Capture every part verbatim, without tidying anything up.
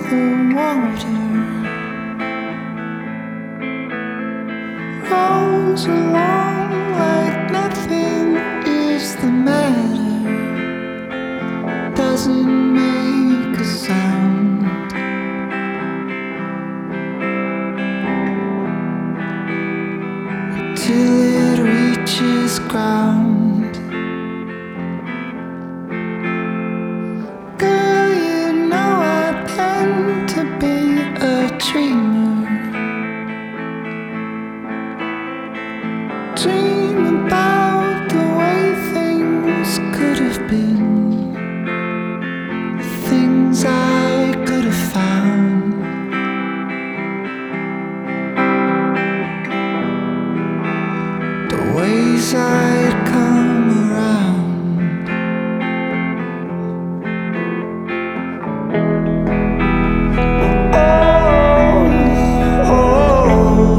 the water rolls along like nothing is the matter, doesn't make a sound. Till it reaches ground. Girl, you know I tend to be a dreamer. Dream about the way things could have been, things I could have found. Ways I'd come around. Oh, oh.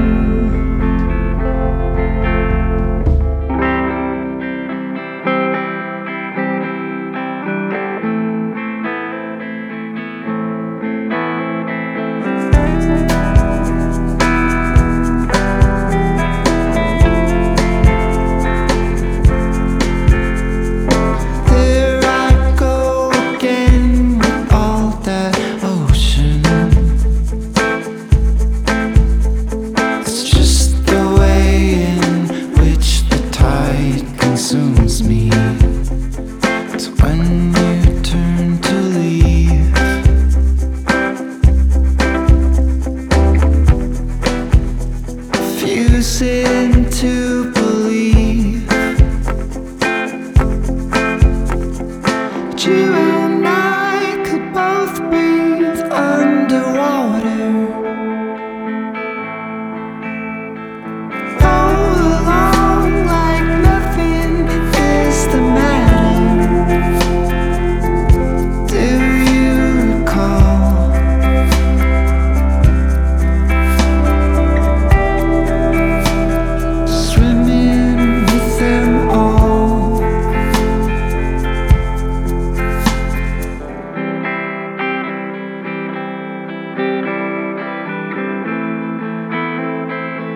Consumes me. It's when you turn to leave. Refusing to believe that you and I could both breathe underwater.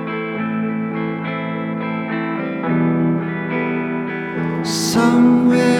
Somewhere